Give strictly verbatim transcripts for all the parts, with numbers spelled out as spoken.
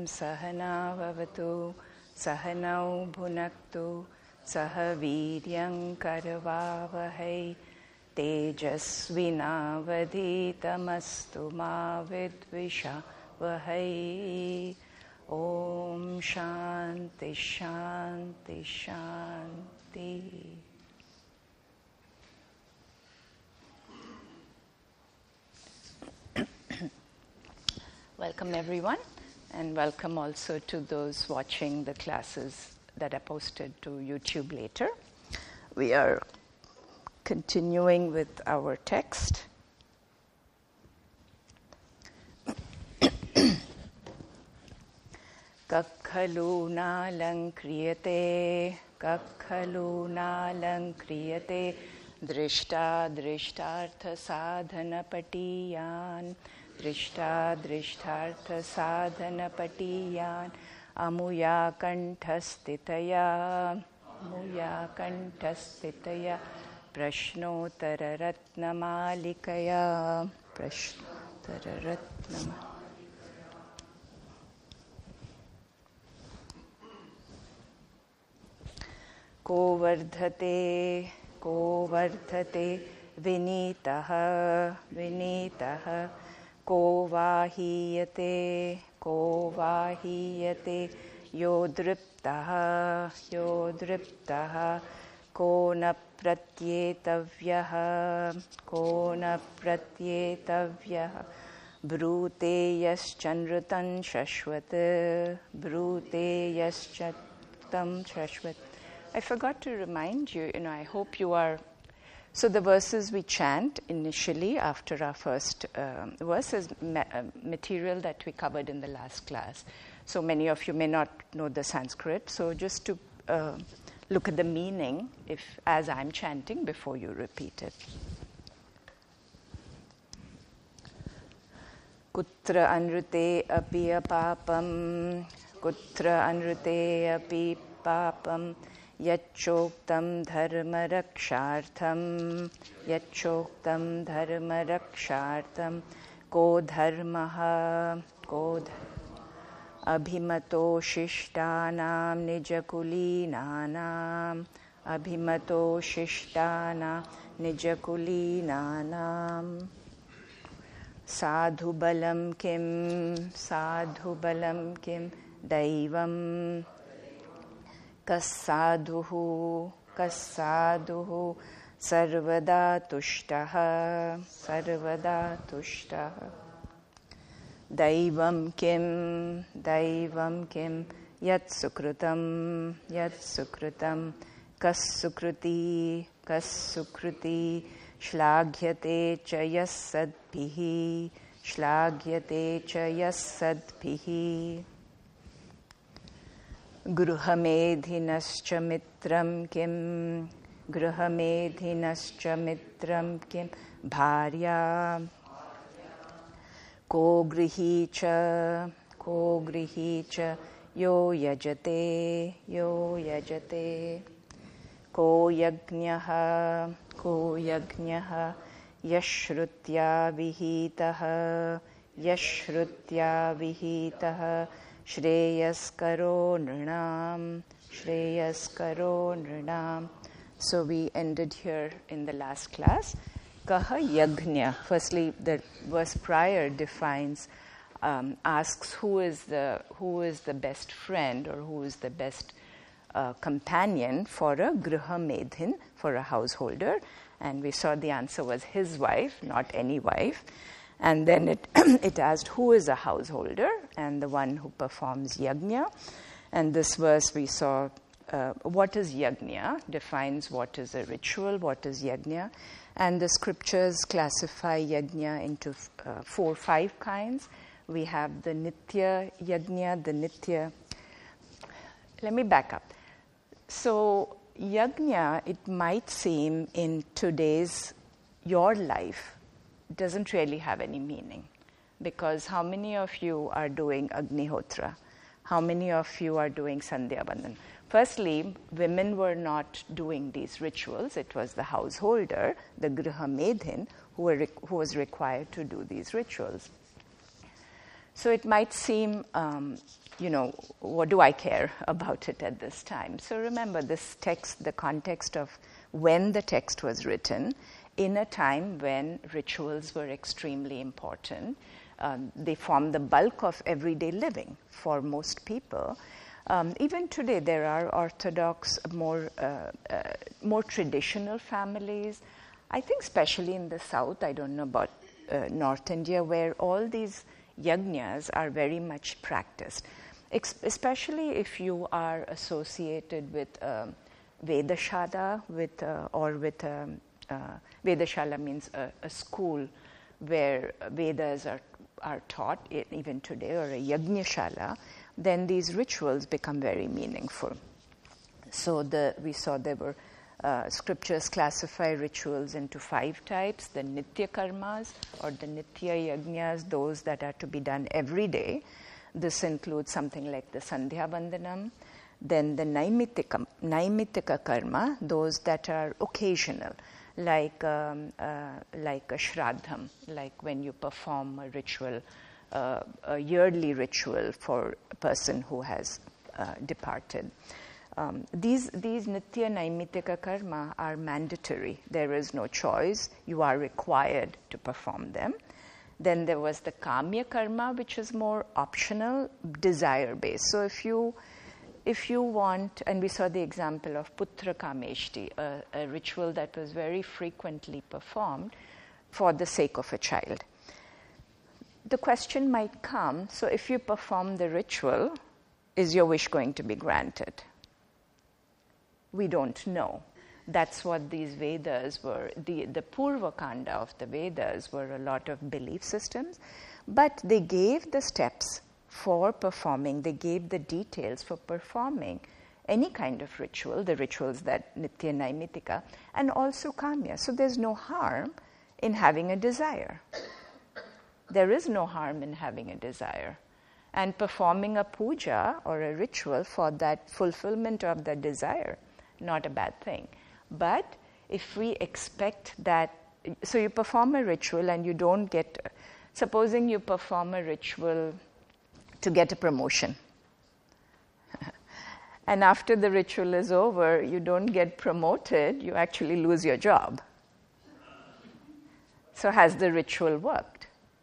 Sahana Vavatu Sahanau Bhunaktu Saha Viryam Karavavahai Tejasvinavadhitamastu ma vidvishavahai. Om Shanti Shanti Shanti. Welcome everyone, and welcome also to those watching the classes that are posted to YouTube later. We are continuing with our text. Kakhalu nalang kriyate, kakhalu nalang kriyate, drishta drishtartha sadhana patiyan, drishta drishtartha sadhana patiyan, amuya kanthastitaya, amuya kanthastitaya, prashnotara ratnamalikaya, prashnotara ratnamalikaya. Ko vardhate, ko vardhate, vinitaha, vinitaha, ko vahiyate, ko vahiyate, yodriptaha, yodriptaha, ko na pratyetavyaha, ko na pratyetavyaha, brute yaschanrutan shashvat, brute yaschanrutam shashvat. I forgot to remind you, you know, I hope you are. So the verses we chant initially after our first um, verse is ma- uh, material that we covered in the last class. So many of you may not know the Sanskrit. So just to uh, look at the meaning, if as I'm chanting, before you repeat it. Kutra anrute api apapam, kutra anrute api papam. Yachoktam dharma rakshartham, yachoktam dharma rakshartham, ko dharmaha, ko abhimato shishtanam nijakulinanam, abhimato shishtanam nijakulinanam. Sadhu balam kim, sadhu balam kim, daivam. Kasaduhu, kasaduhu, sarvada tushtaha, sarvada tushtaha. Daivam kim, daivam kim, yat sukrutam, yat sukrutam, kas sukruti, kas sukruti, shlaghyate cha yasadbhihi, shlaghyate cha yasadbhihi. Gruhamedhinascha mitram kim, gruhamedhinascha mitram kim, bharya, ko grihicha, ko grihicha, yo yajate, yo yajate, ko yagnyaha, ko yagnyaha, yashrutya vihitaha, yashrutya vihitaha, Shreyaskaro nrinam, Shreyaskaro nrinam. So we ended here in the last class. Kaha yagnya. Firstly, the verse prior defines, um, asks who is the who is the best friend or who is the best uh, companion for a griha medhin, for a householder, and we saw the answer was his wife, not any wife. And then it it asked who is a householder, and the one who performs yajna. And this verse we saw uh, what is yajna, defines what is a ritual, what is yajna. And the scriptures classify yajna into uh, four, five kinds. We have the nitya yajna, the nitya. Let me back up. So yajna, it might seem in today's, your life, doesn't really have any meaning, because how many of you are doing Agnihotra? How many of you are doing Sandhya Vandan? Firstly, women were not doing these rituals. It was the householder, the Griha Medhin, who, were, who was required to do these rituals. So it might seem um, you know, what do I care about it at this time? So remember this text, the context of when the text was written, in a time when rituals were extremely important. Um, they form the bulk of everyday living for most people. Um, even today, there are Orthodox, more uh, uh, more traditional families. I think especially in the South, I don't know about uh, North India, where all these yajnas are very much practiced, Ex- especially if you are associated with um, Vedashala, with uh, or with um, uh, Vedashala means a, a school where Vedas are are taught even today, or a yajnashala, then these rituals become very meaningful. So the we saw there were uh, scriptures classify rituals into five types: the nitya karmas or the nitya yajnas, those that are to be done every day. This includes something like the Sandhya Vandanam. Then the naimittika, naimittika karma, those that are occasional, like um, uh, like a shraddham, like when you perform a ritual, uh, a yearly ritual for a person who has uh, departed. Um, these these nitya naimittika karma are mandatory. There is no choice. You are required to perform them. Then there was the kamya karma, which is more optional, desire-based. So if you If you want, and we saw the example of Putra Kameshti, a, a ritual that was very frequently performed for the sake of a child. The question might come, so if you perform the ritual, is your wish going to be granted? We don't know. That's what these Vedas were. The, the Purva Kanda of the Vedas were a lot of belief systems, but they gave the steps for performing, they gave the details for performing any kind of ritual, the rituals that nitya naimittika, and also kamya. So there's no harm in having a desire. There is no harm in having a desire. And performing a puja or a ritual for that fulfillment of the desire, not a bad thing. But if we expect that, so you perform a ritual and you don't get, supposing you perform a ritual to get a promotion. And after the ritual is over, you don't get promoted, you actually lose your job. So has the ritual worked?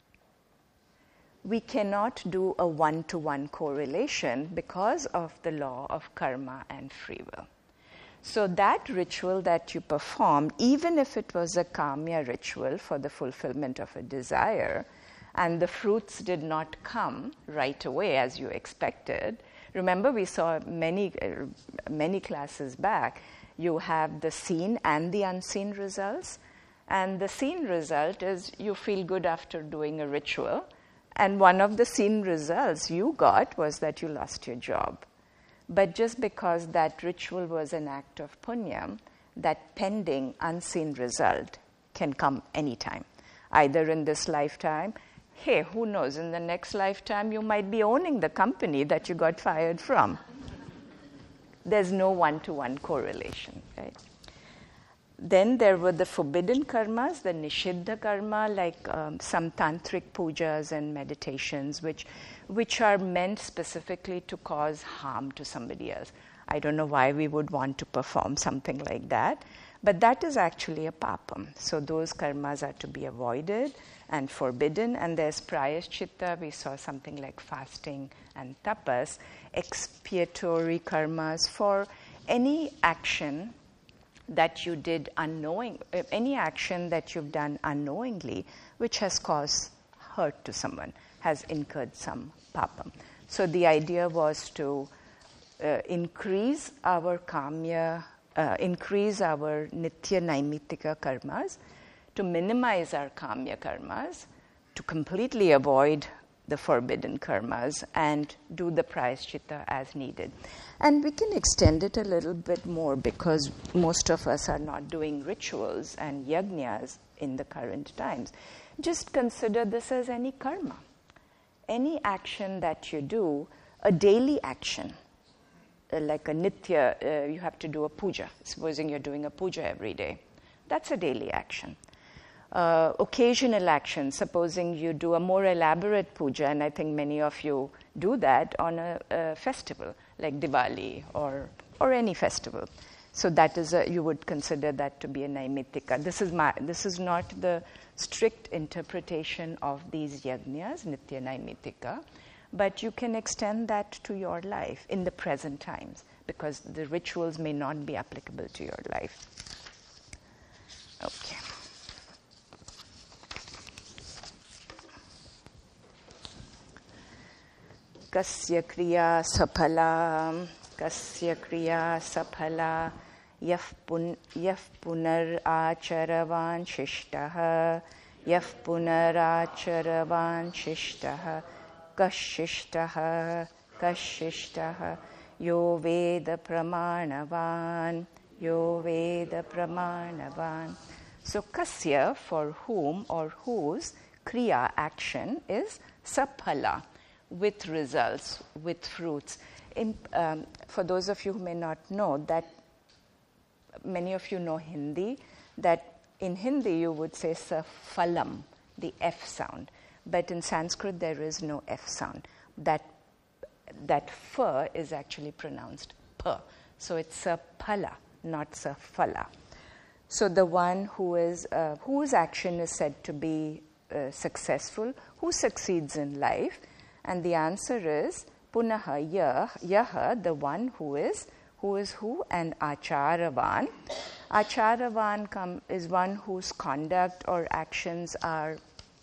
We cannot do a one-to-one correlation because of the law of karma and free will. So that ritual that you performed, even if it was a kamya ritual for the fulfillment of a desire, and the fruits did not come right away as you expected. Remember, we saw many, uh, many classes back, you have the seen and the unseen results. And the seen result is you feel good after doing a ritual. And one of the seen results you got was that you lost your job. But just because that ritual was an act of punya, that pending unseen result can come anytime, either in this lifetime. Hey, who knows, in the next lifetime you might be owning the company that you got fired from. There's no one-to-one correlation, right? Then there were the forbidden karmas, the nishiddha karma, like um, some tantric pujas and meditations, which, which are meant specifically to cause harm to somebody else. I don't know why we would want to perform something like that, but that is actually a papam. So those karmas are to be avoided and forbidden. And there's prayaschitta, we saw something like fasting and tapas, expiatory karmas for any action that you did unknowing, any action that you've done unknowingly, which has caused hurt to someone, has incurred some papam. So the idea was to uh, increase our kamya, uh, increase our nitya naimittika karmas, to minimize our kamya karmas, to completely avoid the forbidden karmas, and do the prayaschitta as needed. And we can extend it a little bit more because most of us are not doing rituals and yajnas in the current times. Just consider this as any karma. Any action that you do, a daily action, uh, like a nitya, uh, you have to do a puja. Supposing you're doing a puja every day. That's a daily action. Uh, occasional action, supposing you do a more elaborate puja, and I think many of you do that on a, a festival like Diwali or or any festival. So that is a, you would consider that to be a Naimitika. This is my this is not the strict interpretation of these yajnas, Nitya Naimitika, but you can extend that to your life in the present times, because the rituals may not be applicable to your life. Okay. Kasya kriya saphala, kasya kriya saphala, yaf pun yaf punar acharavan shishtaha, yaf punar acharavan shishtaha, kashishtaha, kashishtaha, yo veda pramanavan, yo veda pramanavan. So kasya, for whom or whose, kriya, action, is saphala, with results, with fruits. In, um, for those of you who may not know, that many of you know Hindi, that in Hindi you would say saphalam, the F sound, but in Sanskrit there is no F sound. That that f is actually pronounced p, so it's saphala, not saphala. So the one who is uh, whose action is said to be uh, successful, who succeeds in life. And the answer is punaha yah, yaha, the one who is, who is who? And acharavan. Acharavan come, is one whose conduct or actions are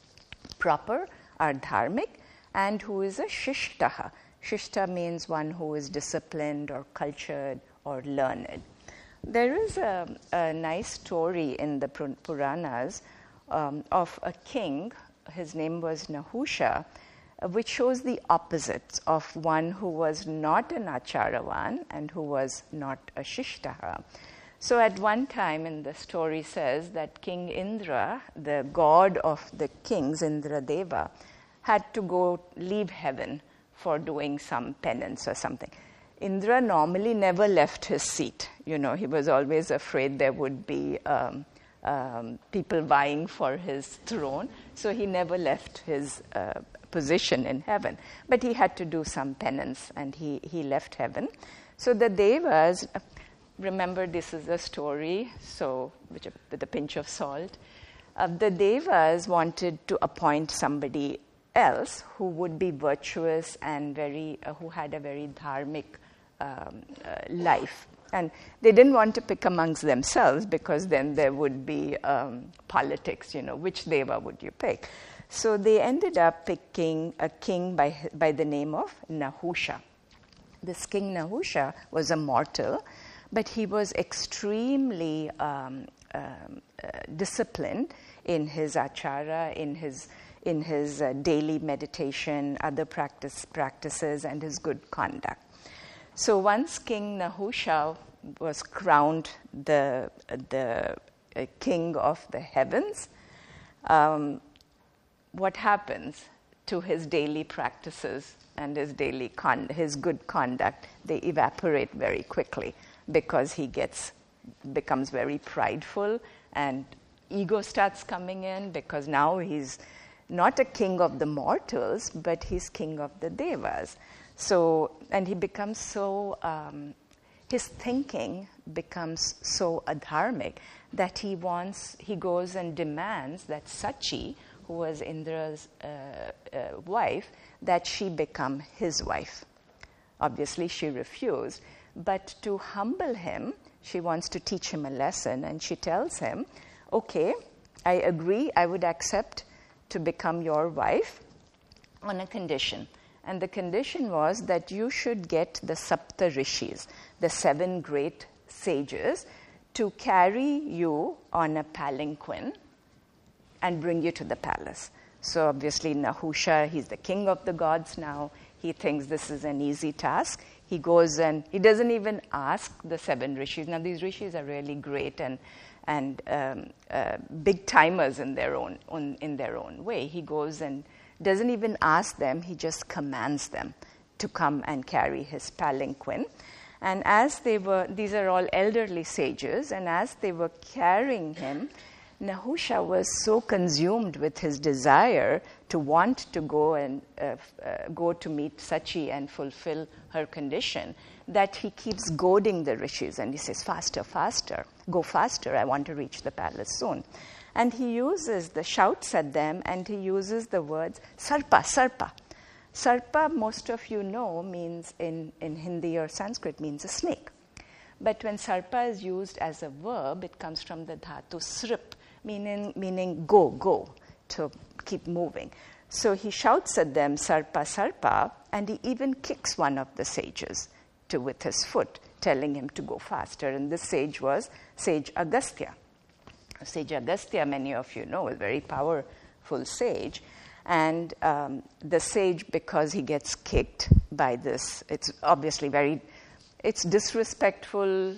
proper, are dharmic, and who is a shishtaha. Shishta means one who is disciplined or cultured or learned. There is a, a nice story in the Puranas um, of a king. His name was Nahusha, which shows the opposites of one who was not an acharavan and who was not a shishtaha. So at one time in the story says that King Indra, the god of the kings, Indra Deva, had to go leave heaven for doing some penance or something. Indra normally never left his seat. You know, he was always afraid there would be um, um, people vying for his throne, so he never left his uh, position in heaven. But he had to do some penance, and he, he left heaven. So the Devas, remember this is a story, so which, with a pinch of salt, uh, the Devas wanted to appoint somebody else who would be virtuous and very, uh, who had a very dharmic um, uh, life. And they didn't want to pick amongst themselves, because then there would be um, politics, you know, which Deva would you pick? So they ended up picking a king by, by the name of Nahusha. This king Nahusha was a mortal, but he was extremely um, um, uh, disciplined in his achara, in his in his uh, daily meditation, other practice practices, and his good conduct. So once King Nahusha was crowned the the uh, king of the heavens, um, what happens to his daily practices and his daily con- his good conduct? They evaporate very quickly, because he gets becomes very prideful, and ego starts coming in, because now he's not a king of the mortals, but he's king of the devas. So, and he becomes so, um, his thinking becomes so adharmic that he wants, he goes and demands that Sachi, who was Indra's uh, uh, wife, that she become his wife. Obviously, she refused, but to humble him, she wants to teach him a lesson, and she tells him, okay, I agree, I would accept to become your wife on a condition. And the condition was that you should get the Sapta Rishis, the seven great sages, to carry you on a palanquin and bring you to the palace. So obviously Nahusha, he's the king of the gods now. He thinks this is an easy task. He goes and he doesn't even ask the seven rishis. Now these rishis are really great and and um, uh, big timers in their own on, in their own way. He goes and doesn't even ask them. He just commands them to come and carry his palanquin. And as they were, these are all elderly sages, and as they were carrying him, Nahusha was so consumed with his desire to want to go and uh, uh, go to meet Sachi and fulfill her condition that he keeps goading the rishis, and he says, faster, faster, go faster, I want to reach the palace soon. And he uses the shouts at them, and he uses the words sarpa, sarpa. Sarpa, most of you know, means in, in Hindi or Sanskrit means a snake. But when sarpa is used as a verb, it comes from the dhatu srip, meaning, meaning go, go, to keep moving. So he shouts at them, sarpa, sarpa, and he even kicks one of the sages to, with his foot, telling him to go faster. And this sage was Sage Agastya. Sage Agastya, many of you know, is a very powerful sage. And um, the sage, because he gets kicked by this, it's obviously very, it's disrespectful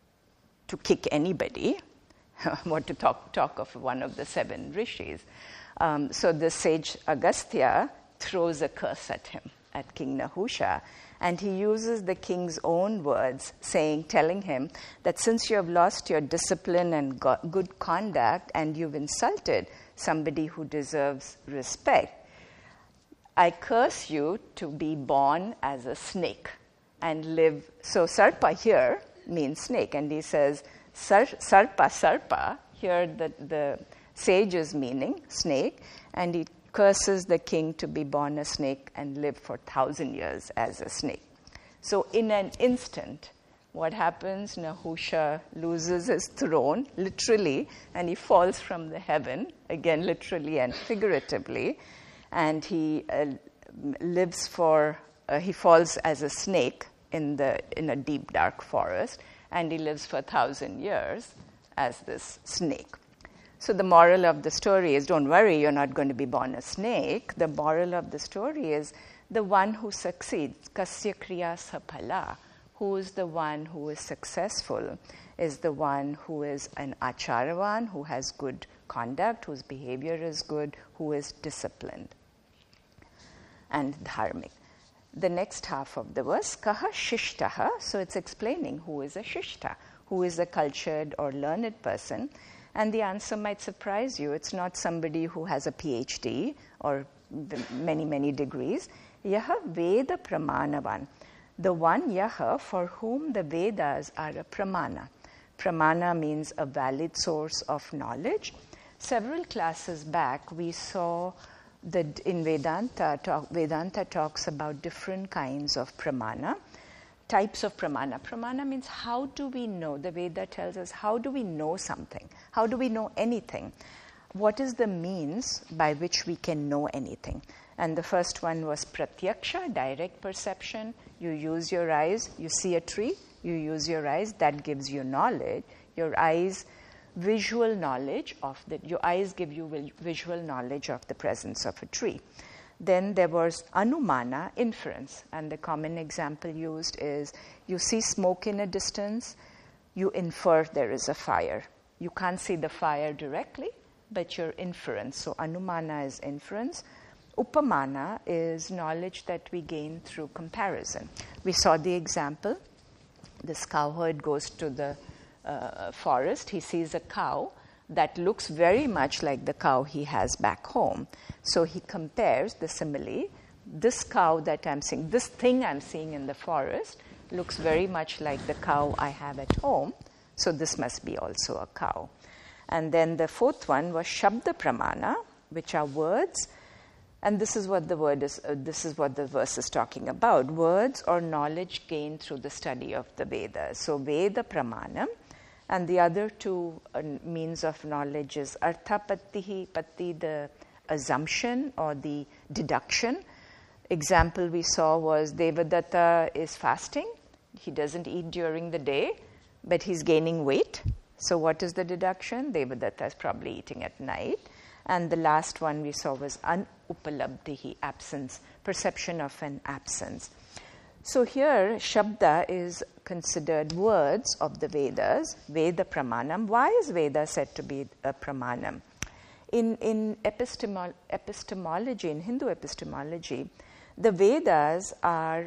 to kick anybody. What to talk, talk of one of the seven rishis. Um, so the sage Agastya throws a curse at him, at King Nahusha, and he uses the king's own words, saying, telling him that since you have lost your discipline and go- good conduct and you've insulted somebody who deserves respect, I curse you to be born as a snake and live. So sarpa here means snake, and he says, Sar, sarpa, sarpa, here the, the sage is meaning snake, and he curses the king to be born a snake and live for thousand years as a snake. So in an instant, what happens? Nahusha loses his throne, literally, and he falls from the heaven, again literally and figuratively, and he uh, lives for, uh, he falls as a snake in the in a deep dark forest, and he lives for a thousand years as this snake. So the moral of the story is, don't worry, you're not going to be born a snake. The moral of the story is the one who succeeds, kasya kriya saphala, who is the one who is successful, is the one who is an acharavan, who has good conduct, whose behavior is good, who is disciplined and dharmic. The next half of the verse, kaha shishtaha, so it's explaining who is a shishta, who is a cultured or learned person. And the answer might surprise you. It's not somebody who has a P H D or many, many degrees. Yaha Veda Pramanavan. The one Yaha for whom the Vedas are a pramana. Pramana means a valid source of knowledge. Several classes back, we saw that in Vedanta, talk, Vedanta talks about different kinds of pramana. Types of pramana. Pramana means how do we know? The Veda tells us how do we know something? How do we know anything? What is the means by which we can know anything? And the first one was pratyaksha, direct perception. You use your eyes, you see a tree, you use your eyes, that gives you knowledge. Your eyes, visual knowledge of the, your eyes give you visual knowledge of the presence of a tree. Then there was anumana, inference, and the common example used is you see smoke in a distance, you infer there is a fire. You can't see the fire directly, but your inference. So anumana is inference. Upamana is knowledge that we gain through comparison. We saw the example. This cowherd goes to the uh, forest. He sees a cow that looks very much like the cow he has back home. So he compares the simile. This cow that I'm seeing, this thing I'm seeing in the forest looks very much like the cow I have at home. So this must be also a cow. And then the fourth one was Shabda Pramana, which are words. And this is what the word is, uh, this is what the verse is talking about. Words or knowledge gained through the study of the Vedas. So Veda Pramanam. And the other two uh, means of knowledge is arthapattihi, patti, the assumption or the deduction. Example we saw was Devadatta is fasting. He doesn't eat during the day, but he's gaining weight. So what is the deduction? Devadatta is probably eating at night. And the last one we saw was anupalabdhihi, absence, perception of an absence. So here, Shabda is considered words of the Vedas, Veda Pramanam. Why is Veda said to be a Pramanam? In, in epistemol- epistemology, in Hindu epistemology, the Vedas are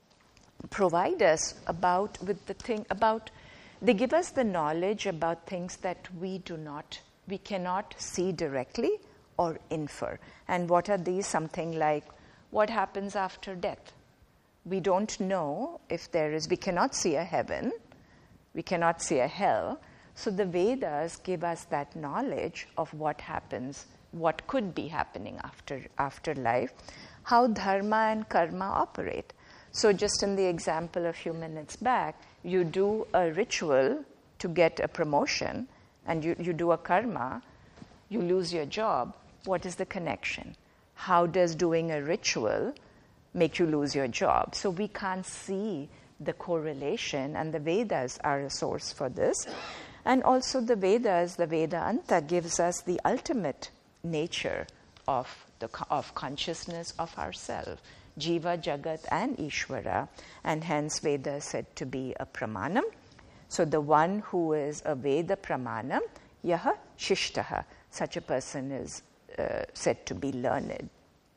provide us about with the thing about, they give us the knowledge about things that we do not we cannot see directly or infer. And what are these? Something like what happens after death. We don't know if there is, we cannot see a heaven, we cannot see a hell. So the Vedas give us that knowledge of what happens, what could be happening after, after life, how dharma and karma operate. So just in the example a few minutes back, you do a ritual to get a promotion, and you, you do a karma, you lose your job. What is the connection? How does doing a ritual make you lose your job? So we can't see the correlation, and the Vedas are a source for this. And also the Vedas, the Vedanta gives us the ultimate nature of the of consciousness of ourselves, Jiva, Jagat, and Ishvara, and hence Veda is said to be a pramanam. So the one who is a Veda pramanam, yaha shishtaha, such a person is uh, said to be learned.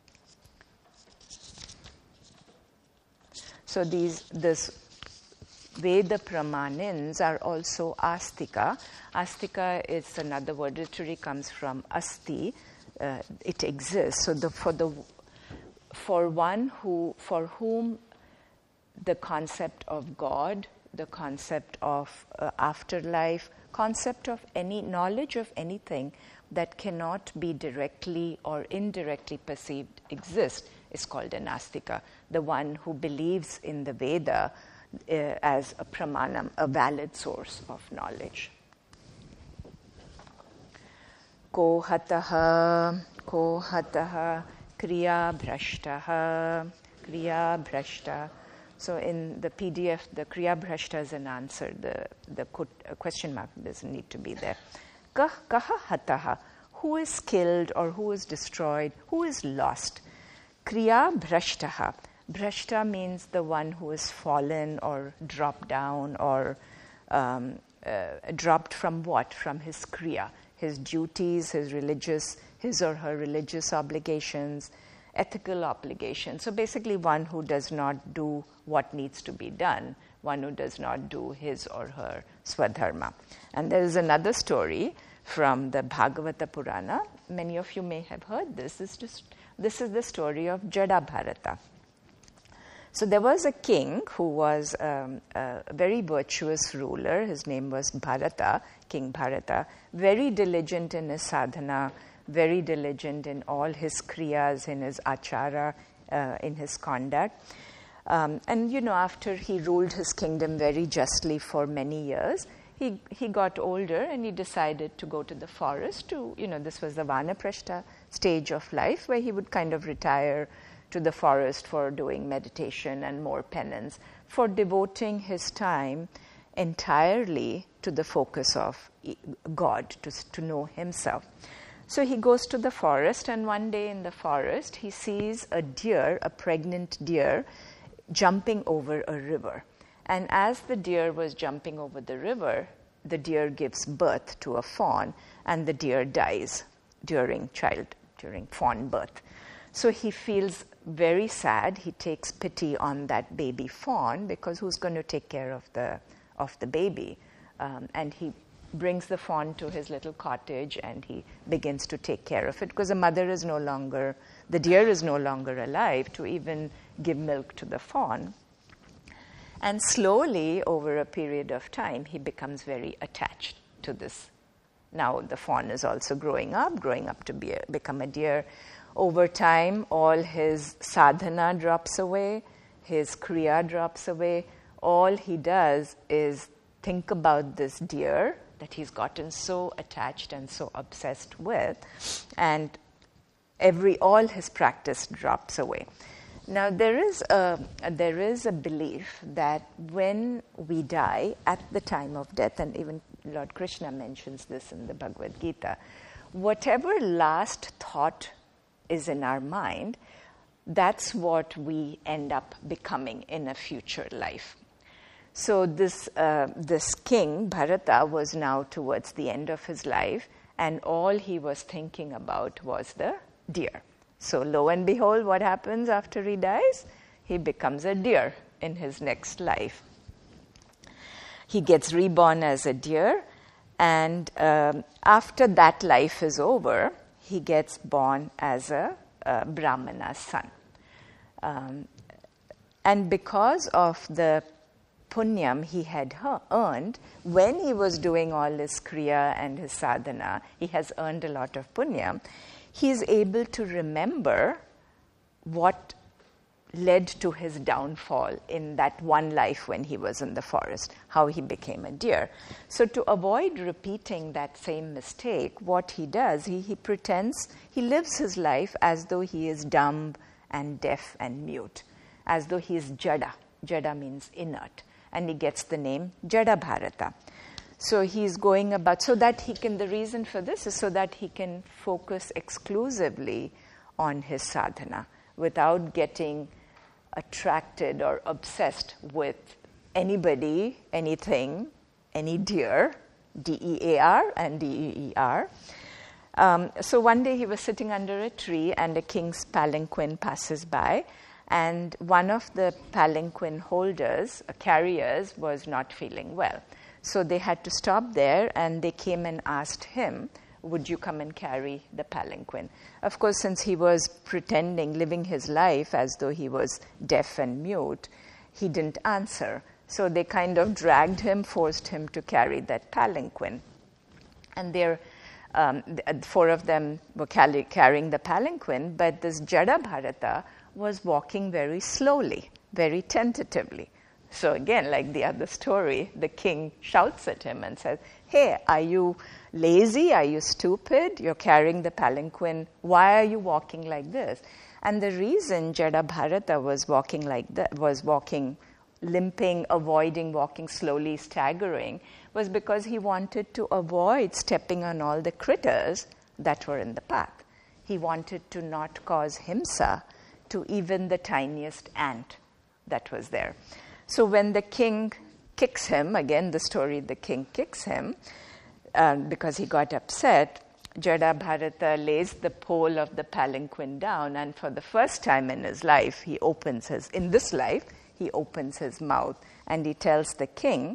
So these this Veda pramanins are also astika. Astika is another word. Literally comes from asti. Uh, it exists. So the, for the for one who for whom the concept of God, the concept of uh, afterlife, concept of any knowledge of anything that cannot be directly or indirectly perceived exist is called an astika. The one who believes in the Veda uh, as a pramanam, a valid source of knowledge. Ko hataha, ko hataha, kriya bhrashtaha, kriya bhrashta. So in the P D F, the kriya bhrashta is an answer. The, the question mark doesn't need to be there. Kah kaha hataha, who is killed or who is destroyed, who is lost. Kriya bhrashtaha. Bhrashta means the one who is fallen or dropped down or um, uh, dropped from what? From his kriya, his duties, his religious, his or her religious obligations, ethical obligations. So basically one who does not do what needs to be done, one who does not do his or her swadharma. And there is another story from the Bhagavata Purana. Many of you may have heard this. This is, just, this is the story of Jada Bharata. So there was a king who was um, a very virtuous ruler. His name was Bharata, King Bharata, very diligent in his sadhana, very diligent in all his kriyas, in his achara, uh, in his conduct. Um, and, you know, after he ruled his kingdom very justly for many years, he, he got older and he decided to go to the forest to, you know, this was the Vanaprastha stage of life where he would kind of retire to the forest for doing meditation and more penance, for devoting his time entirely to the focus of God, to, to know himself. So he goes to the forest, and one day in the forest, he sees a deer, a pregnant deer, jumping over a river. And as the deer was jumping over the river, the deer gives birth to a fawn, and the deer dies during child, during fawn birth. So he feels very sad. He takes pity on that baby fawn, because who's going to take care of the of the baby? Um, and he brings the fawn to his little cottage and he begins to take care of it, because the mother is no longer, the deer is no longer alive to even give milk to the fawn. And slowly, over a period of time, he becomes very attached to this. Now the fawn is also growing up, growing up to be a, become a deer. Over time, all his sadhana drops away, his kriya drops away. All he does is think about this deer that he's gotten so attached and so obsessed with, and every all his practice drops away. Now there is a there is a belief that when we die, at the time of death, and even Lord Krishna mentions this in the Bhagavad Gita, whatever last thought is in our mind, that's what we end up becoming in a future life. So this uh, this king, Bharata, was now towards the end of his life, and all he was thinking about was the deer. So lo and behold, what happens after he dies? He becomes a deer in his next life. He gets reborn as a deer, And um, after that life is over, he gets born as a, a Brahmana's son. Um, and because of the punyam he had earned, when he was doing all his kriya and his sadhana, he has earned a lot of punyam, he is able to remember what led to his downfall in that one life when he was in the forest, how he became a deer. So to avoid repeating that same mistake, what he does, he, he pretends, he lives his life as though he is dumb and deaf and mute, as though he is jada. Jada means inert. And he gets the name Jada Bharata. So he's going about, so that he can, the reason for this is so that he can focus exclusively on his sadhana without getting attracted or obsessed with anybody, anything, any deer, D E A R and D E E R. Um, so one day he was sitting under a tree and a king's palanquin passes by, and one of the palanquin holders, uh, carriers, was not feeling well. So they had to stop there, and they came and asked him, would you come and carry the palanquin? Of course, since he was pretending, living his life as though he was deaf and mute, he didn't answer. So they kind of dragged him, forced him to carry that palanquin. And there, um, the four of them were carry, carrying the palanquin, but this Jada Bharata was walking very slowly, very tentatively. So again, like the other story, the king shouts at him and says, hey, are you lazy? Are you stupid? You're carrying the palanquin. Why are you walking like this? And the reason Jada Bharata was walking like that, was walking, limping, avoiding, walking slowly, staggering, was because he wanted to avoid stepping on all the critters that were in the path. He wanted to not cause himsa to even the tiniest ant that was there. So when the king kicks him, again the story, the king kicks him, um, because he got upset, Jada Bharata lays the pole of the palanquin down, and for the first time in his life, he opens his, in this life, he opens his mouth, and he tells the king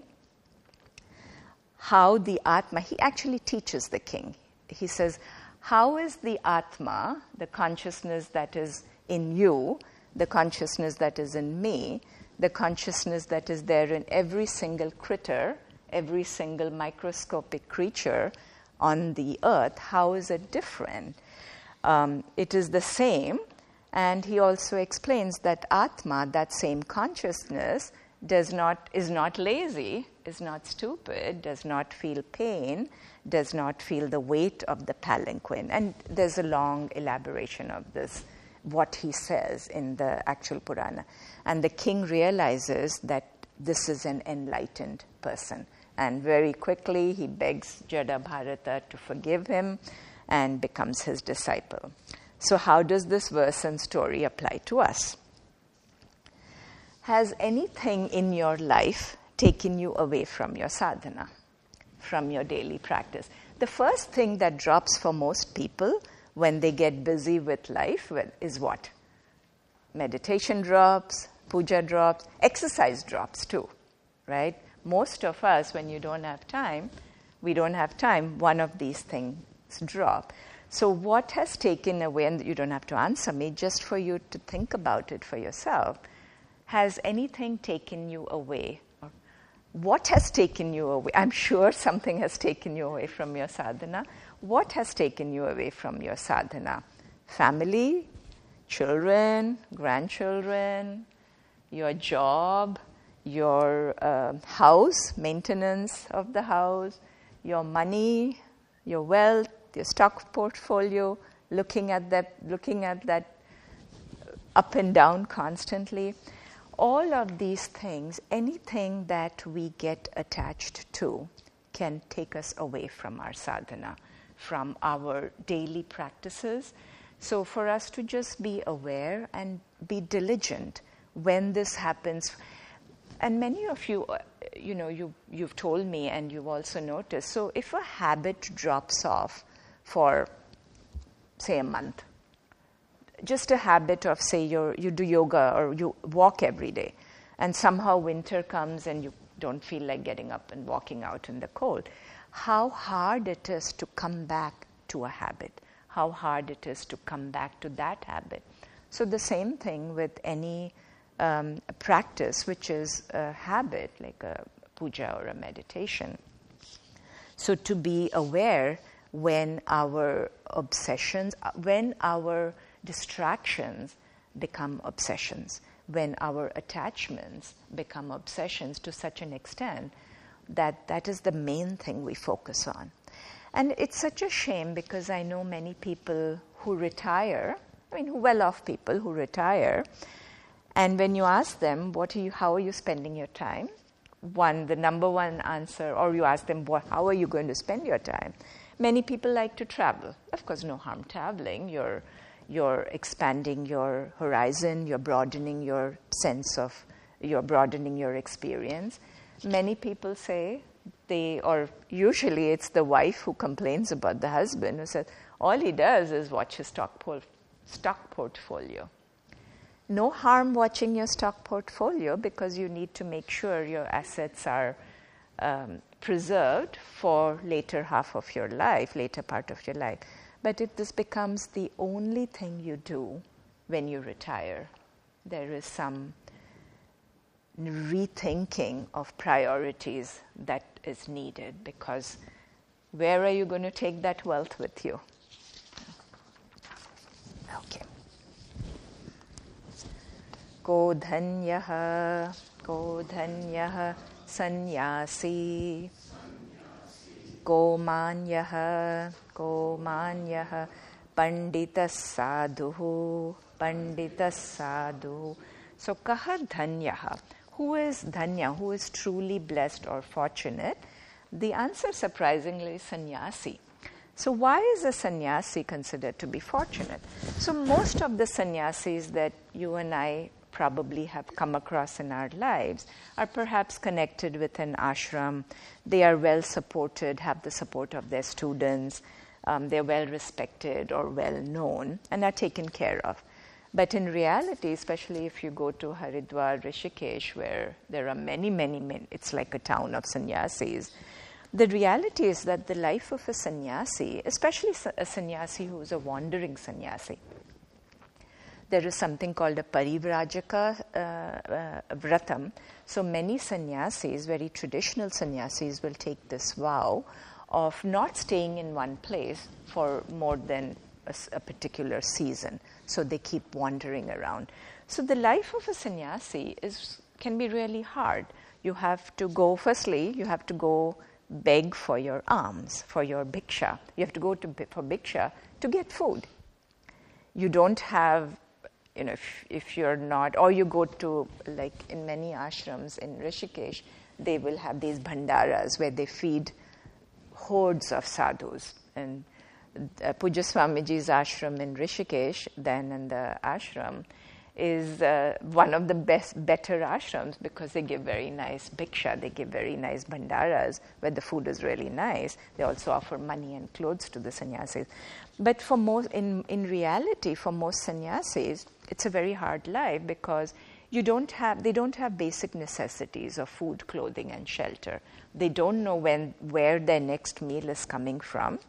how the Atma, he actually teaches the king. He says, how is the Atma, the consciousness that is in you, the consciousness that is in me, the consciousness that is there in every single critter, every single microscopic creature on the earth, how is it different? Um, it is the same, and he also explains that Atma, that same consciousness, does not is not lazy, is not stupid, does not feel pain, does not feel the weight of the palanquin. And there's a long elaboration of this, what he says in the actual Purana. And the king realizes that this is an enlightened person. And very quickly he begs Jada Bharata to forgive him and becomes his disciple. So how does this verse and story apply to us? Has anything in your life taken you away from your sadhana, from your daily practice? The first thing that drops for most people when they get busy with life is what? Meditation drops, puja drops, exercise drops too, right? Most of us, when you don't have time, we don't have time, one of these things drop. So what has taken away, and you don't have to answer me, just for you to think about it for yourself, has anything taken you away? What has taken you away? I'm sure something has taken you away from your sadhana. What has taken you away from your sadhana? Family, children, grandchildren, your job, your uh, house, maintenance of the house, your money, your wealth, your stock portfolio, looking at that, looking at that up and down constantly. All of these things, anything that we get attached to, can take us away from our sadhana, from our daily practices. So for us to just be aware and be diligent when this happens. And many of you, you know, you, you've told me and you've also noticed, so if a habit drops off for, say, a month, just a habit of, say, you're, you do yoga or you walk every day, and somehow winter comes and you don't feel like getting up and walking out in the cold. how hard it is to come back to a habit, how hard it is to come back to that habit. So the same thing with any um, practice, which is a habit, like a puja or a meditation. So to be aware when our obsessions, when our distractions become obsessions, when our attachments become obsessions to such an extent that that is the main thing we focus on. And it's such a shame because I know many people who retire, I mean well-off people who retire, and when you ask them, what are you, how are you spending your time? One, the number one answer, or you ask them, what, how are you going to spend your time? Many people like to travel. Of course, no harm traveling. You're, you're expanding your horizon, you're broadening your sense of, you're broadening your experience. Many people say they, or usually it's the wife who complains about the husband who says, all he does is watch his stock, por- stock portfolio. No harm watching your stock portfolio because you need to make sure your assets are um, preserved for later half of your life, later part of your life. But if this becomes the only thing you do when you retire, there is some rethinking of priorities that is needed, because where are you going to take that wealth with you? Okay. Ko dhanyah, ko dhanyah sannyasi, ko manyah, ko manyah panditas sadhu, panditas sadhu. So kaha dhanyah? Who is dhanya? Who is truly blessed or fortunate? The answer, surprisingly, is sannyasi. So why is a sannyasi considered to be fortunate? So most of the sannyasis that you and I probably have come across in our lives are perhaps connected with an ashram. They are well supported, have the support of their students. Um, they're well respected or well known and are taken care of. But in reality, especially if you go to Haridwar, Rishikesh, where there are many, many, many, it's like a town of sannyasis, the reality is that the life of a sannyasi, especially a sannyasi who is a wandering sannyasi, there is something called a parivrajaka uh, uh, vratam. So many sannyasis, very traditional sannyasis, will take this vow of not staying in one place for more than a, a particular season. So they keep wandering around. So the life of a sannyasi is can be really hard. You have to go, firstly, you have to go beg for your alms, for your bhiksha. You have to go to for bhiksha to get food. You don't have, you know, if, if you're not, or you go to, like in many ashrams in Rishikesh, they will have these bhandaras where they feed hordes of sadhus. And uh, Pujya Swamiji's ashram in Rishikesh, then in the ashram, is uh, one of the best, better ashrams because they give very nice bhiksha, they give very nice bhandaras where the food is really nice. They also offer money and clothes to the sannyasis. But for most, in, in reality, for most sannyasis, it's a very hard life because you don't have, they don't have basic necessities of food, clothing, and shelter. They don't know when, where their next meal is coming from.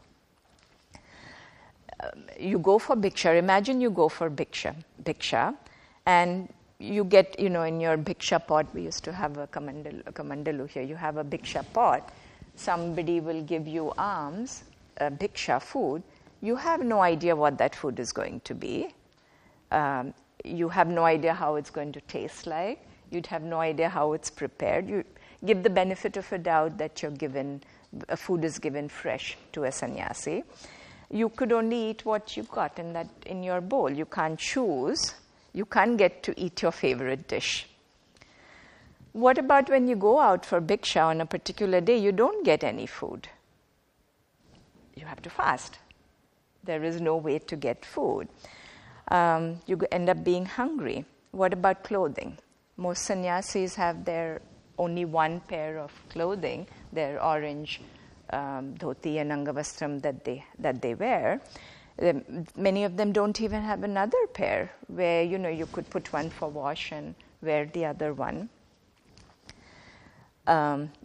Um, you go for bhiksha. Imagine you go for bhiksha, bhiksha, and you get, you know, in your bhiksha pot, we used to have a kamandalu, a kamandalu here, you have a bhiksha pot, somebody will give you alms, uh, bhiksha food, you have no idea what that food is going to be. Um, you have no idea how it's going to taste like. You'd have no idea how it's prepared. You give the benefit of a doubt that you're given, a food is given fresh to a sannyasi. You could only eat what you got in that in your bowl. You can't choose. You can't get to eat your favorite dish. What about when you go out for bhiksha on a particular day, you don't get any food? You have to fast. There is no way to get food. Um, you end up being hungry. What about clothing? Most sannyasis have their only one pair of clothing, their orange um, dhoti and angavastram that they that they wear. Um, many of them don't even have another pair where, you know, you could put one for wash and wear the other one. Um,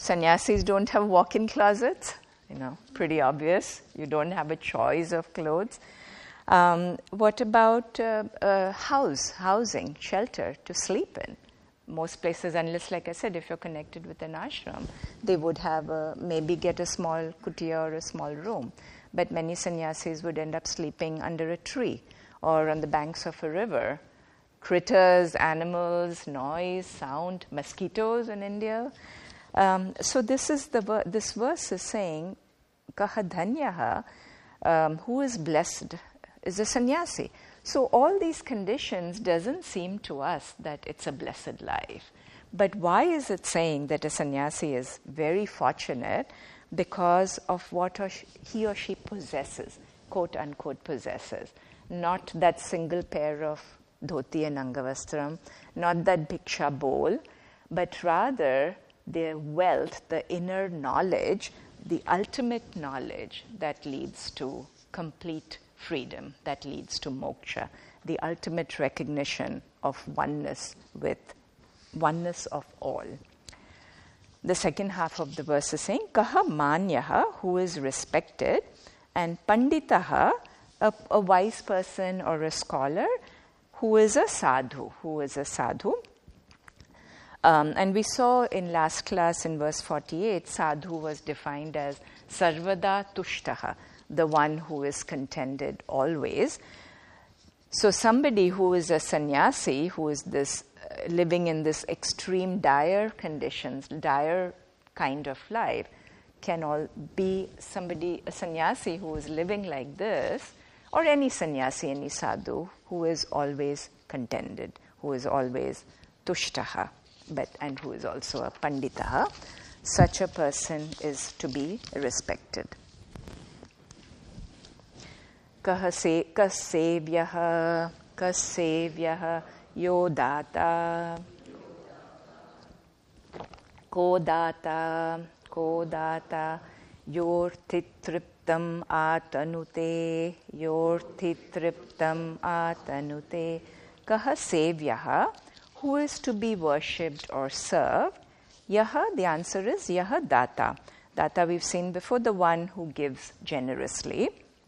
Sannyasis don't have walk-in closets. You know, pretty obvious. You don't have a choice of clothes. Um, what about uh, uh, house, housing, shelter to sleep in? Most places, unless, like I said, if you're connected with an ashram, they would have a, maybe get a small kutia or a small room. But many sannyasis would end up sleeping under a tree or on the banks of a river. Critters, animals, noise, sound, mosquitoes in India. Um, so this is the ver- this verse is saying, Kaha dhanyaha, um, who is blessed, is a sannyasi. So all these conditions doesn't seem to us that it's a blessed life. But why is it saying that a sannyasi is very fortunate? Because of what or sh- he or she possesses, quote unquote possesses. Not that single pair of dhoti and angavastram, not that bhiksha bowl, but rather their wealth, the inner knowledge, the ultimate knowledge that leads to complete freedom, that leads to moksha, the ultimate recognition of oneness with oneness of all. The second half of the verse is saying, Kaha manyaha, who is respected, and panditaha, a, a wise person or a scholar, who is a sadhu, who is a sadhu. Um, and we saw in last class in verse forty-eight, sadhu was defined as sarvada tushtaha, the one who is contented always. So somebody who is a sannyasi, who is this uh, living in this extreme dire conditions, dire kind of life, can all be somebody, a sannyasi who is living like this, or any sannyasi, any sadhu, who is always contented, who is always tushtaha, but and who is also a panditaha. Such a person is to be respected. Kahase kasevyaha kasevyaha yodata kodata kodata yortitriptam atanute yortitriptam atanute. Kahasevyaha, who is to be worshipped or served? Yaha, the answer is yaha data. Data we've seen before, the one who gives generously.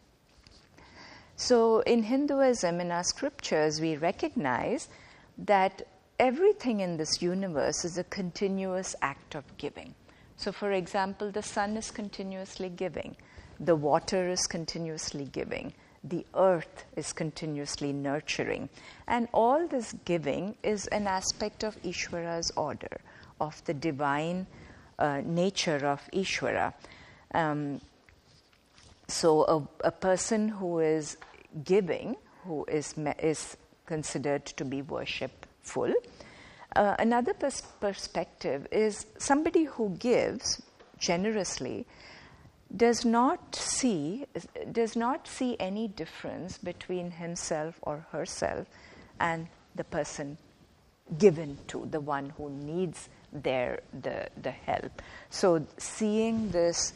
So in Hinduism, in our scriptures, we recognize that everything in this universe is a continuous act of giving. So for example, the sun is continuously giving, the water is continuously giving, the earth is continuously nurturing. And all this giving is an aspect of Ishvara's order, of the divine uh, nature of Ishvara. Um, so a, a person who is giving, who is, is considered to be worshipful. Uh, another pers- perspective is somebody who gives generously does not see does not see any difference between himself or herself and the person given to, the one who needs their the the help. So seeing this,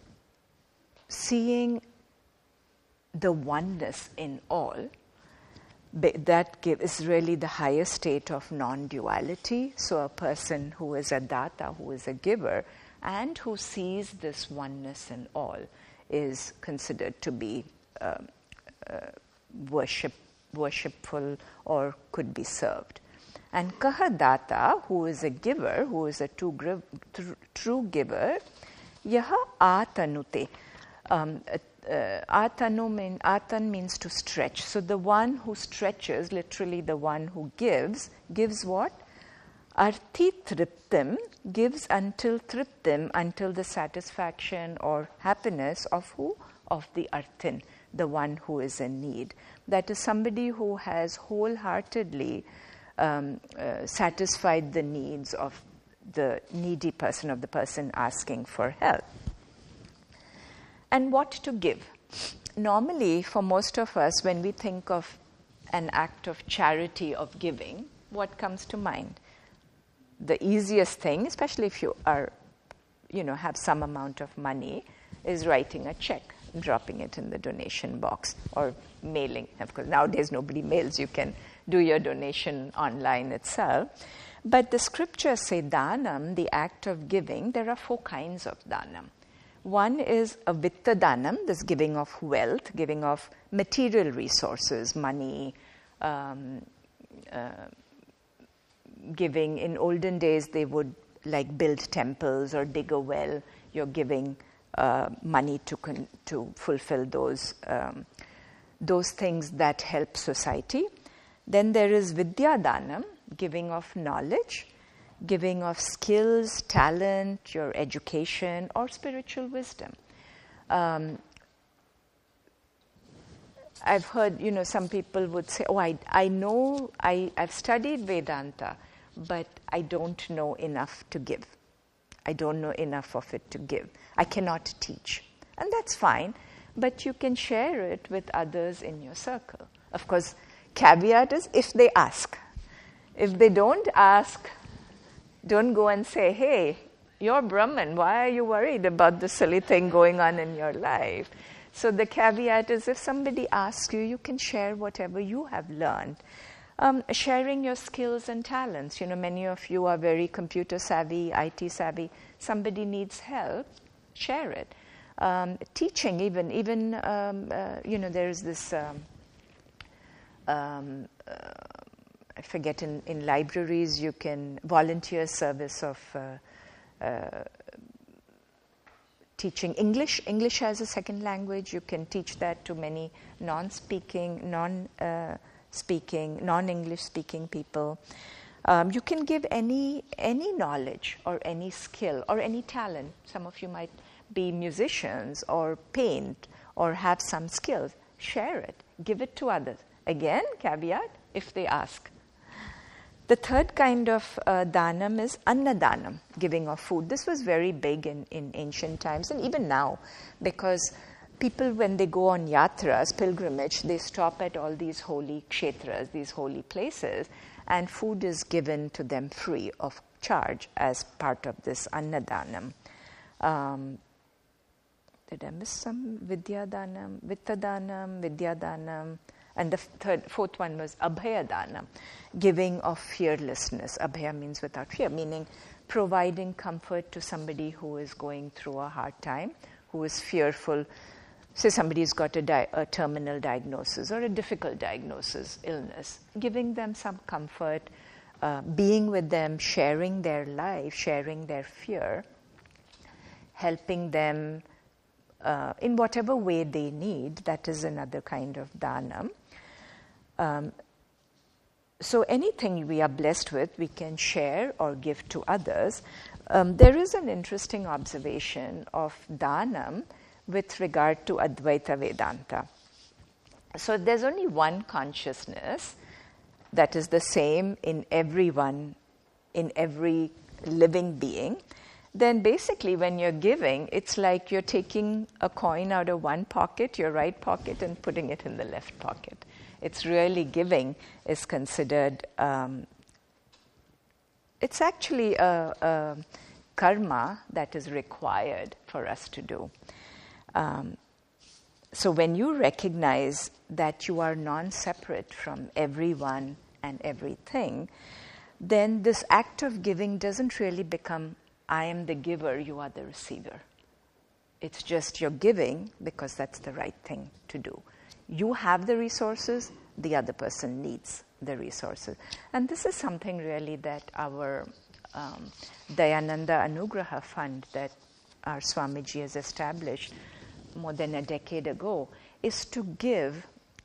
seeing the oneness in all, that give, is really the highest state of non-duality. So a person who is a data, who is a giver, and who sees this oneness in all is considered to be uh, uh, worship, worshipful or could be served. And kaha data, who is a giver, who is a true, true, true giver, yaha atanute. Um, uh, atanu mean, atan means to stretch. So the one who stretches, literally the one who gives, gives what? Arthi triptim, gives until triptim, until the satisfaction or happiness of who? Of the arthin, the one who is in need. That is somebody who has wholeheartedly um, uh, satisfied the needs of the needy person, of the person asking for help. And what to give? Normally, for most of us, when we think of an act of charity, of giving, what comes to mind? The easiest thing, especially if you are, you know, have some amount of money, is writing a check, dropping it in the donation box, or mailing. Of course, nowadays nobody mails. You can do your donation online itself. But the scriptures say danam, the act of giving, there are four kinds of danam. One is a vitta danam, this giving of wealth, giving of material resources, money, um, uh, giving. In olden days, they would like build temples or dig a well. You're giving uh, money to con- to fulfill those um, those things that help society. Then there is vidya danam, giving of knowledge, giving of skills, talent, your education, or spiritual wisdom. Um, I've heard, you know, some people would say, oh, I, I know, I, I've studied Vedanta, but I don't know enough to give. I don't know enough of it to give. I cannot teach. And that's fine, but you can share it with others in your circle. Of course, caveat is if they ask. If they don't ask, don't go and say, hey, you're Brahman, why are you worried about the silly thing going on in your life? So the caveat is if somebody asks you, you can share whatever you have learned. Um, sharing your skills and talents. You know, many of you are very computer savvy, I T savvy. Somebody needs help, share it. Um, teaching even, even um, uh, you know, there's this, um, um, uh, I forget, in, in libraries you can volunteer service of uh, uh, teaching English. English as a second language. You can teach that to many non-speaking, non-speaking, uh, non-English speaking people. Um, you can give any any knowledge or any skill or any talent. Some of you might be musicians or paint or have some skills. Share it. Give it to others. Again, caveat, if they ask. The third kind of uh, danam is annadanam, giving of food. This was very big in, in ancient times and even now, because people, when they go on yatras, pilgrimage, they stop at all these holy kshetras, these holy places, and food is given to them free of charge as part of this annadanam. Um, did I miss some? Vidyadanam, Vittadanam, Vidyadanam. And the third, fourth one was abhayadanam, giving of fearlessness. Abhaya means without fear, meaning providing comfort to somebody who is going through a hard time, who is fearful. Say somebody's got a, di- a terminal diagnosis or a difficult diagnosis, illness. Giving them some comfort, uh, being with them, sharing their life, sharing their fear, helping them uh, in whatever way they need. That is another kind of danam. Um, so anything we are blessed with, we can share or give to others. Um, there is an interesting observation of danam with regard to Advaita Vedanta. So there's only one consciousness that is the same in everyone, in every living being. Then basically when you're giving, it's like you're taking a coin out of one pocket, your right pocket, and putting it in the left pocket. It's really giving is considered, um, it's actually a, a karma that is required for us to do. Um, so when you recognize that you are non-separate from everyone and everything, then this act of giving doesn't really become, I am the giver, you are the receiver. It's just you're giving because that's the right thing to do. You have the resources, the other person needs the resources. And this is something really that our um, Dayananda Anugraha Fund that our Swamiji has established more than a decade ago is to give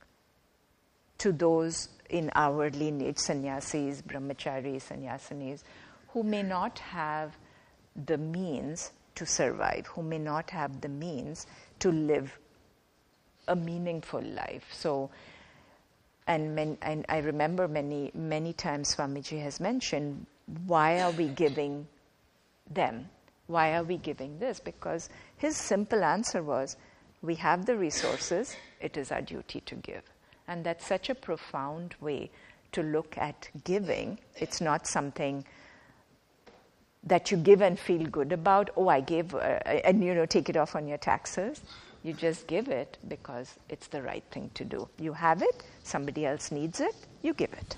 to those in our lineage, sannyasis, brahmacharis, sannyasinis, who may not have the means to survive, who may not have the means to live a meaningful life. So, and, men, and I remember many, many times Swamiji has mentioned, why are we giving them? Why are we giving this? Because his simple answer was, we have the resources, it is our duty to give. And that's such a profound way to look at giving. It's not something that you give and feel good about, oh, I gave, uh, and, you know, take it off on your taxes. You just give it because it's the right thing to do. You have it, somebody else needs it, you give it.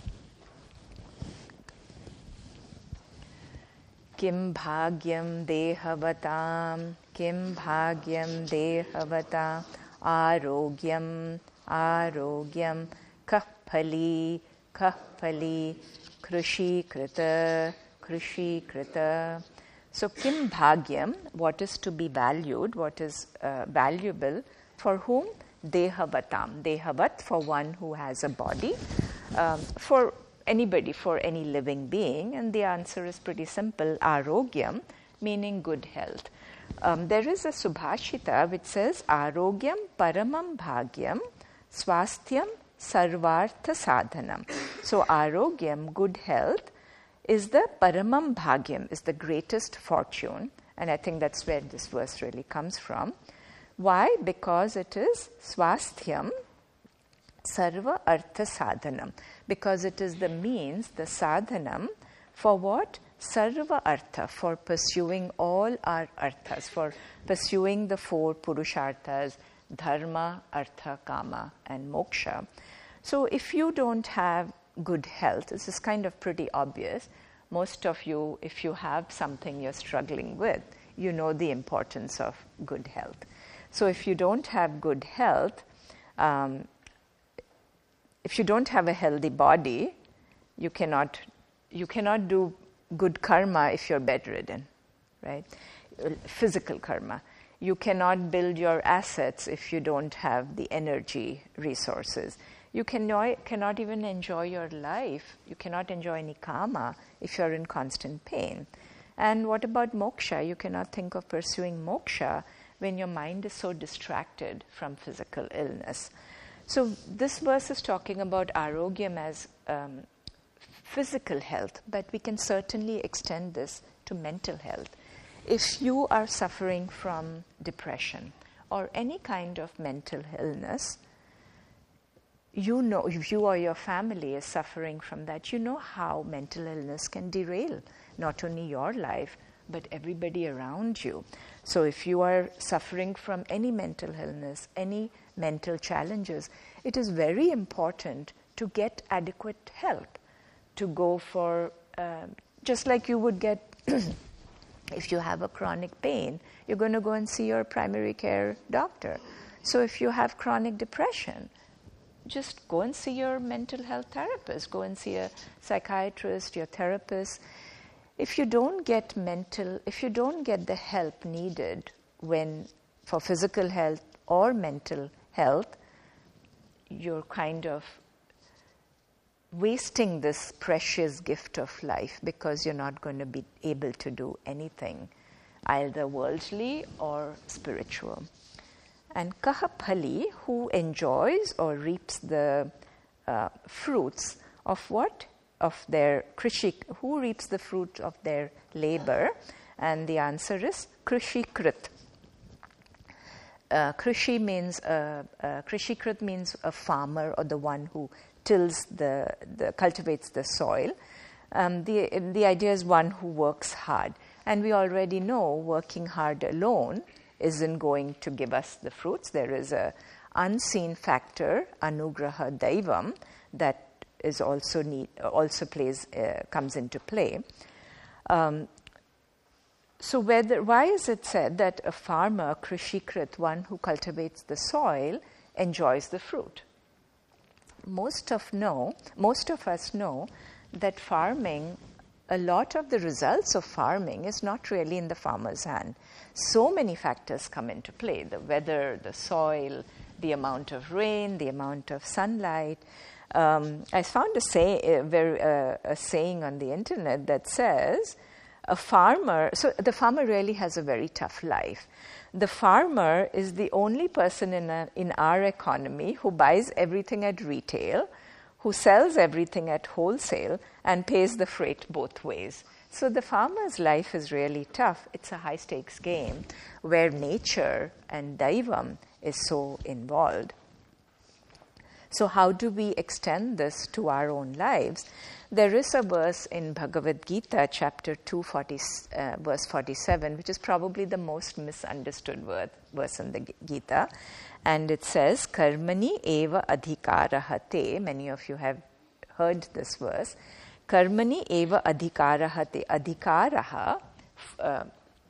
Kim bhagyam dehavatam, kim bhagyam dehavatam, arogyam, arogyam, kahphali, kahphali, krishi krita, krishi krita. So kim bhagyam, what is to be valued, what is uh, valuable, for whom? Dehavatam, dehavat, for one who has a body, um, for anybody, for any living being, and the answer is pretty simple, arogyam, meaning good health. Um, there is a subhashita which says, arogyam paramam bhagyam swasthyam sarvartha sadhanam. So arogyam, good health, is the paramam bhagyam, is the greatest fortune, and I think that's where this verse really comes from. Why? Because it is swasthyam sarva artha sadhanam, because it is the means, the sadhanam, for what? Sarva artha, for pursuing all our arthas, for pursuing the four purusharthas, dharma, artha, kama, and moksha. So if you don't have good health, this is kind of pretty obvious. Most of you, if you have something you're struggling with, you know the importance of good health. So if you don't have good health, um, if you don't have a healthy body, you cannot you cannot do good karma if you're bedridden, right? Physical karma. You cannot build your assets if you don't have the energy resources. You cannot, cannot even enjoy your life. You cannot enjoy any karma if you're in constant pain. And what about moksha? You cannot think of pursuing moksha when your mind is so distracted from physical illness. So this verse is talking about arogyam as um, physical health, but we can certainly extend this to mental health. If you are suffering from depression or any kind of mental illness, you know, if you or your family is suffering from that, you know how mental illness can derail not only your life, but everybody around you. So if you are suffering from any mental illness, any mental challenges, it is very important to get adequate help, to go for, uh, just like you would get if you have a chronic pain, you're going to go and see your primary care doctor. So if you have chronic depression, just go and see your mental health therapist, go and see a psychiatrist, your therapist. If you don't get mental, if you don't get the help needed when for physical health or mental health, you're kind of wasting this precious gift of life because you're not going to be able to do anything, either worldly or spiritual. And kahaphali, who enjoys or reaps the uh, fruits of what? Of their krishi, who reaps the fruit of their labor? And the answer is krishikrit. Uh, krishi means, uh, uh, krishikrit means a farmer or the one who tills the, the cultivates the soil. Um, the, the idea is one who works hard. And we already know working hard alone isn't going to give us the fruits. There is a unseen factor, anugraha daivam, that is also need, also plays uh, comes into play. Um, so whether why is it said that a farmer, krishikrit, one who cultivates the soil, enjoys the fruit? Most of know, most of us know that farming, a lot of the results of farming is not really in the farmer's hand. So many factors come into play: the weather, the soil, the amount of rain, the amount of sunlight. Um, I found a, say, a, very, uh, a saying on the internet that says, a farmer, so the farmer really has a very tough life. The farmer is the only person in, a, in our economy who buys everything at retail, who sells everything at wholesale, and pays the freight both ways. So the farmer's life is really tough. It's a high-stakes game where nature and daivam is so involved. So how do we extend this to our own lives? There is a verse in Bhagavad Gita, chapter two, forty, uh, verse forty-seven, which is probably the most misunderstood word, verse in the Gita. And it says, Karmani eva adhikaraha te. Many of you have heard this verse. Karmani eva adhikaraha te. Adhikaraha, uh,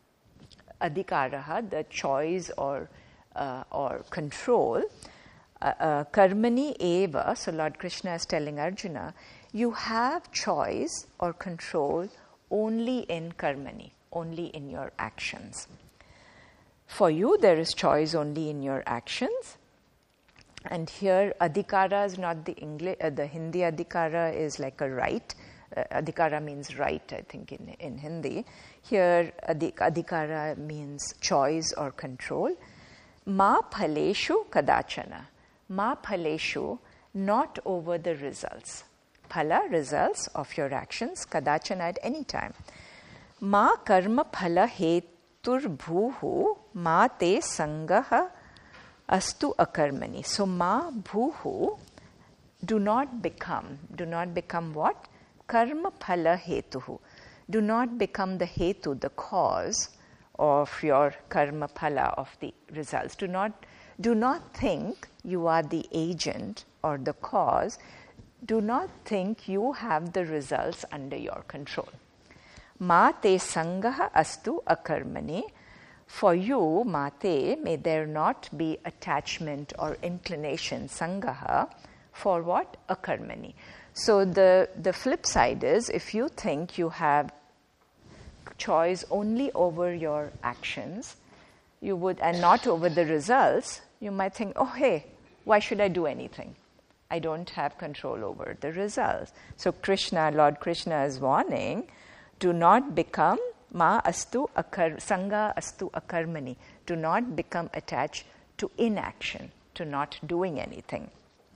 adhikaraha, the choice or, uh, or control. Uh, uh, karmani eva, so Lord Krishna is telling Arjuna, you have choice or control only in karmani, only in your actions. For you, there is choice only in your actions. And here, adhikara is not the English, uh, the Hindi adhikara is like a right. Uh, adhikara means right, I think, in, in Hindi. Here, adhik- adhikara means choice or control. Ma phaleshu kadachana. Ma phaleshu, not over the results. Phala, results of your actions, kadachana, at any time. Ma karma phala hetur bhuhu ma te sangaha astu akarmani. So ma bhuhu, do not become. Do not become what? Karma phala hetuhu. Do not become the hetu, the cause of your karma phala, of the results. Do not, do not think you are the agent or the cause. Do not think you have the results under your control. Ma te sangaha astu akarmani. For you, ma te, may there not be attachment or inclination, sangaha, for what? Akarmani. So the, the flip side is, if you think you have choice only over your actions, you would, and not over the results, you might think, oh, hey, why should I do anything? I don't have control over the results. So Krishna, Lord Krishna is warning, do not become ma astu akar, sangha astu akarmani. Do not become attached to inaction, to not doing anything.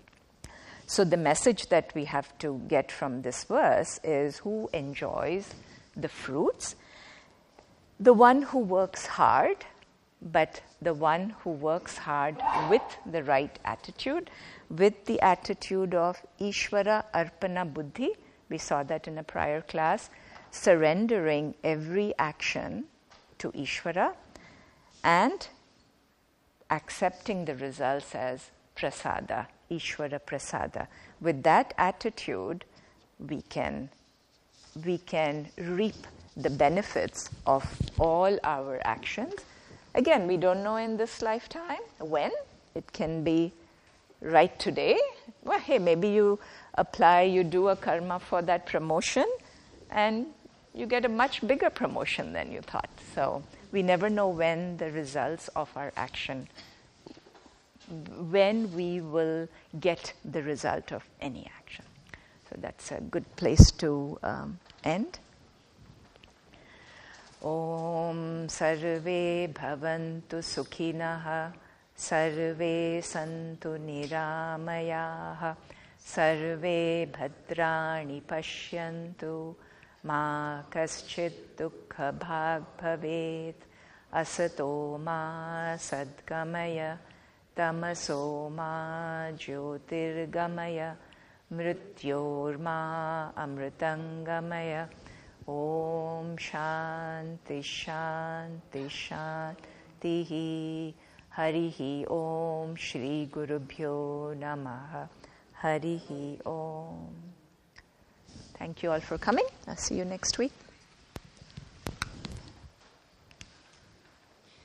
So the message that we have to get from this verse is, who enjoys the fruits? The one who works hard, but the one who works hard with the right attitude, with the attitude of Ishvara Arpana Buddhi. We saw that in a prior class, surrendering every action to Ishvara and accepting the results as prasada, Ishvara prasada. With that attitude, we can, we can reap the benefits of all our actions. Again, we don't know in this lifetime when. It can be right today. Well, hey, maybe you apply, you do a karma for that promotion, and you get a much bigger promotion than you thought. So we never know when the results of our action, when we will get the result of any action. So that's a good place to um, end. Om sarve bhavantu sukhinah, sarve santu niramayaha, sarve bhadrani pashyantu, ma kaschid dukkha bhag bhavet, asato ma sadgamaya, tamaso ma jyotirgamaya, mrityor ma amritangamaya. Om Shanti Shanti Shanti Harihi Om Shri Gurubhyo Namaha Harihi Om. Thank you all for coming. I'll see you next week.